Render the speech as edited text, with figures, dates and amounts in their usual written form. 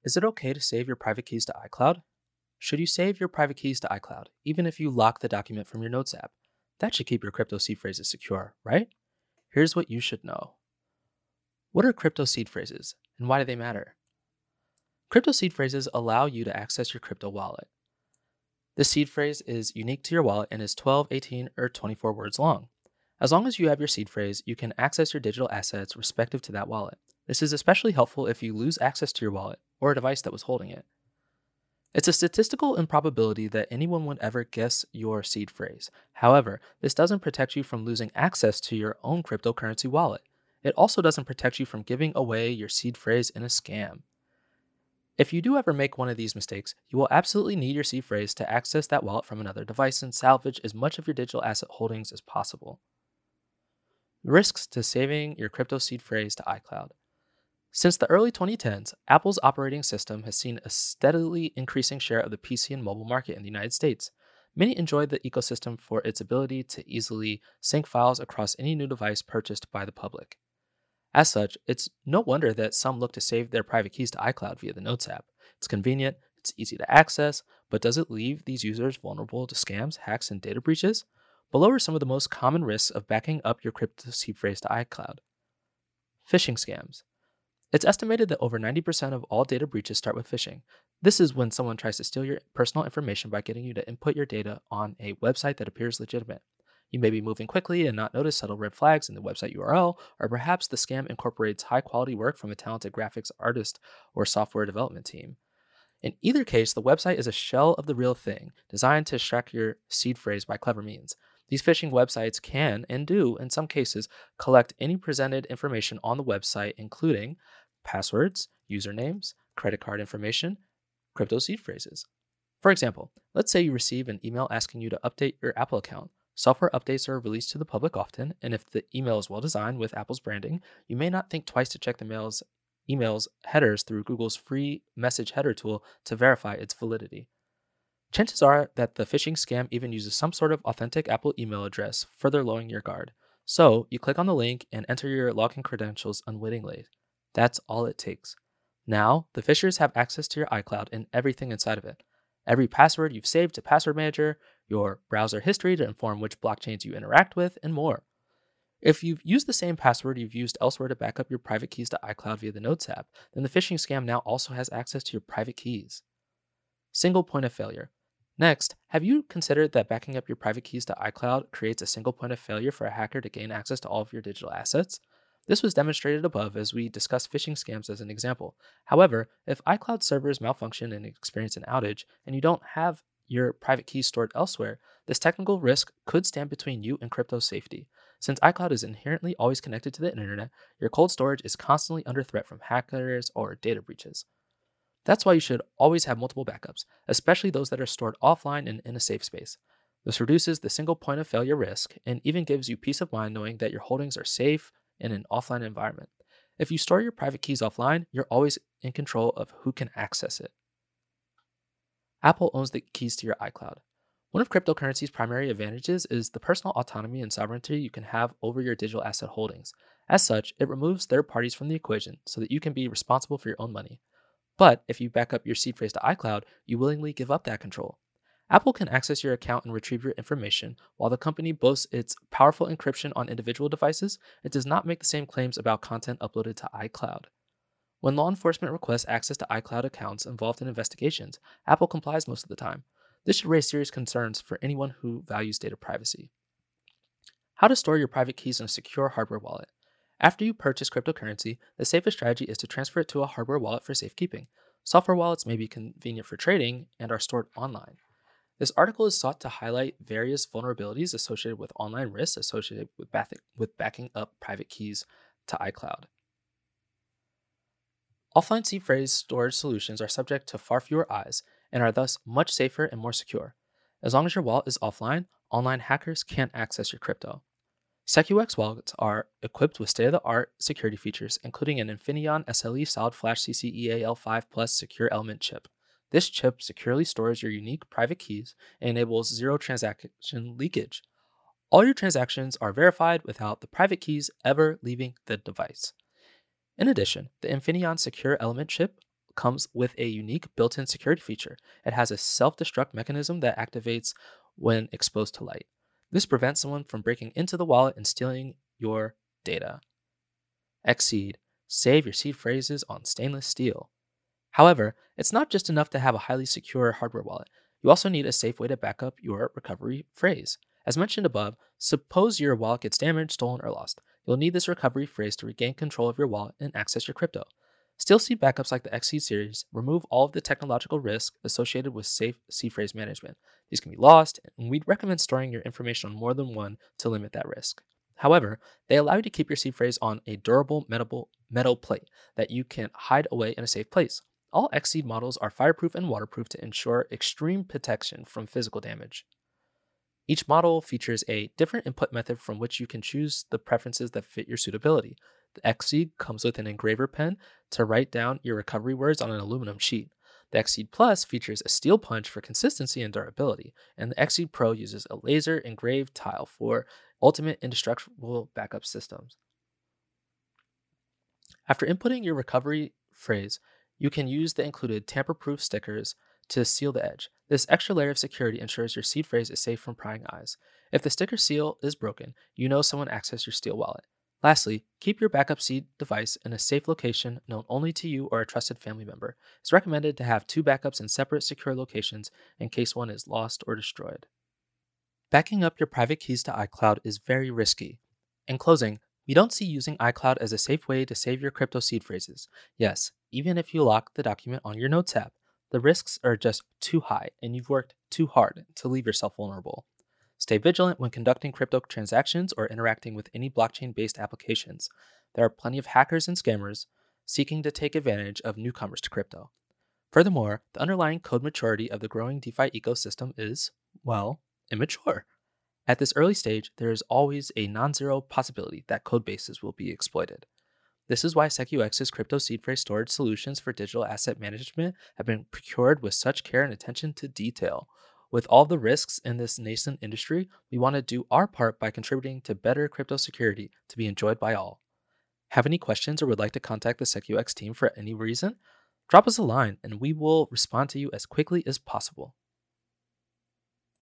Is it okay to save your private keys to iCloud? Should you save your private keys to iCloud, even if you lock the document from your Notes app? That should keep your crypto seed phrases secure, right? Here's what you should know. What are crypto seed phrases, and why do they matter? Crypto seed phrases allow you to access your crypto wallet. The seed phrase is unique to your wallet and is 12, 18, or 24 words long. As long as you have your seed phrase, you can access your digital assets respective to that wallet. This is especially helpful if you lose access to your wallet or a device that was holding it. It's a statistical improbability that anyone would ever guess your seed phrase. However, this doesn't protect you from losing access to your own cryptocurrency wallet. It also doesn't protect you from giving away your seed phrase in a scam. If you do ever make one of these mistakes, you will absolutely need your seed phrase to access that wallet from another device and salvage as much of your digital asset holdings as possible. Risks to saving your crypto seed phrase to iCloud. Since the early 2010s, Apple's operating system has seen a steadily increasing share of the PC and mobile market in the United States. Many enjoy the ecosystem for its ability to easily sync files across any new device purchased by the public. As such, it's no wonder that some look to save their private keys to iCloud via the Notes app. It's convenient, it's easy to access, but does it leave these users vulnerable to scams, hacks, and data breaches? Below are some of the most common risks of backing up your crypto seed phrase to iCloud. Phishing scams. It's estimated that over 90% of all data breaches start with phishing. This is when someone tries to steal your personal information by getting you to input your data on a website that appears legitimate. You may be moving quickly and not notice subtle red flags in the website URL, or perhaps the scam incorporates high quality work from a talented graphics artist or software development team. In either case, the website is a shell of the real thing, designed to extract your seed phrase by clever means. These phishing websites can, and do, in some cases, collect any presented information on the website, including passwords, usernames, credit card information, crypto seed phrases. For example, let's say you receive an email asking you to update your Apple account. Software updates are released to the public often, and if the email is well designed with Apple's branding, you may not think twice to check the email's headers through Google's free message header tool to verify its validity. Chances are that the phishing scam even uses some sort of authentic Apple email address, further lowering your guard. So, you click on the link and enter your login credentials unwittingly. That's all it takes. Now, the phishers have access to your iCloud and everything inside of it. Every password you've saved to Password Manager, your browser history to inform which blockchains you interact with, and more. If you've used the same password you've used elsewhere to back up your private keys to iCloud via the Notes app, then the phishing scam now also has access to your private keys. Single point of failure. Next, have you considered that backing up your private keys to iCloud creates a single point of failure for a hacker to gain access to all of your digital assets? This was demonstrated above as we discussed phishing scams as an example. However, if iCloud servers malfunction and experience an outage, and you don't have your private keys stored elsewhere, this technical risk could stand between you and crypto safety. Since iCloud is inherently always connected to the internet, your cold storage is constantly under threat from hackers or data breaches. That's why you should always have multiple backups, especially those that are stored offline and in a safe space. This reduces the single point of failure risk and even gives you peace of mind knowing that your holdings are safe in an offline environment. If you store your private keys offline, you're always in control of who can access it. Apple owns the keys to your iCloud. One of cryptocurrency's primary advantages is the personal autonomy and sovereignty you can have over your digital asset holdings. As such, it removes third parties from the equation so that you can be responsible for your own money. But if you back up your seed phrase to iCloud, you willingly give up that control. Apple can access your account and retrieve your information. While the company boasts its powerful encryption on individual devices, it does not make the same claims about content uploaded to iCloud. When law enforcement requests access to iCloud accounts involved in investigations, Apple complies most of the time. This should raise serious concerns for anyone who values data privacy. How to store your private keys in a secure hardware wallet. After you purchase cryptocurrency, the safest strategy is to transfer it to a hardware wallet for safekeeping. Software wallets may be convenient for trading and are stored online. This article is sought to highlight various vulnerabilities associated with online risks associated with backing up private keys to iCloud. Offline seed phrase storage solutions are subject to far fewer eyes and are thus much safer and more secure. As long as your wallet is offline, online hackers can't access your crypto. SecuX wallets are equipped with state-of-the-art security features, including an Infineon SLE Solid Flash CCEAL5 Plus secure element chip. This chip securely stores your unique private keys and enables zero transaction leakage. All your transactions are verified without the private keys ever leaving the device. In addition, the Infineon Secure Element chip comes with a unique built-in security feature. It has a self-destruct mechanism that activates when exposed to light. This prevents someone from breaking into the wallet and stealing your data. Xseed. Save your seed phrases on stainless steel. However, it's not just enough to have a highly secure hardware wallet. You also need a safe way to back up your recovery phrase. As mentioned above, suppose your wallet gets damaged, stolen, or lost. You'll need this recovery phrase to regain control of your wallet and access your crypto. Still seed backups like the Xseed series remove all of the technological risk associated with safe seed phrase management. These can be lost, and we'd recommend storing your information on more than one to limit that risk. However, they allow you to keep your seed phrase on a durable metal plate that you can hide away in a safe place. All Xseed models are fireproof and waterproof to ensure extreme protection from physical damage. Each model features a different input method from which you can choose the preferences that fit your suitability. The Xseed comes with an engraver pen to write down your recovery words on an aluminum sheet. The Xseed Plus features a steel punch for consistency and durability, and the Xseed Pro uses a laser engraved tile for ultimate indestructible backup systems. After inputting your recovery phrase, you can use the included tamper-proof stickers to seal the edge. This extra layer of security ensures your seed phrase is safe from prying eyes. If the sticker seal is broken, you know someone accessed your steel wallet. Lastly, keep your backup seed device in a safe location known only to you or a trusted family member. It's recommended to have 2 backups in separate secure locations in case one is lost or destroyed. Backing up your private keys to iCloud is very risky. In closing, we don't see using iCloud as a safe way to save your crypto seed phrases. Yes, even if you lock the document on your Notes app, the risks are just too high and you've worked too hard to leave yourself vulnerable. Stay vigilant when conducting crypto transactions or interacting with any blockchain-based applications. There are plenty of hackers and scammers seeking to take advantage of newcomers to crypto. Furthermore, the underlying code maturity of the growing DeFi ecosystem is, well, immature. At this early stage, there is always a non-zero possibility that code bases will be exploited. This is why SecuX's crypto seed phrase storage solutions for digital asset management have been procured with such care and attention to detail. With all the risks in this nascent industry, we want to do our part by contributing to better crypto security to be enjoyed by all. Have any questions or would like to contact the SecuX team for any reason? Drop us a line and we will respond to you as quickly as possible.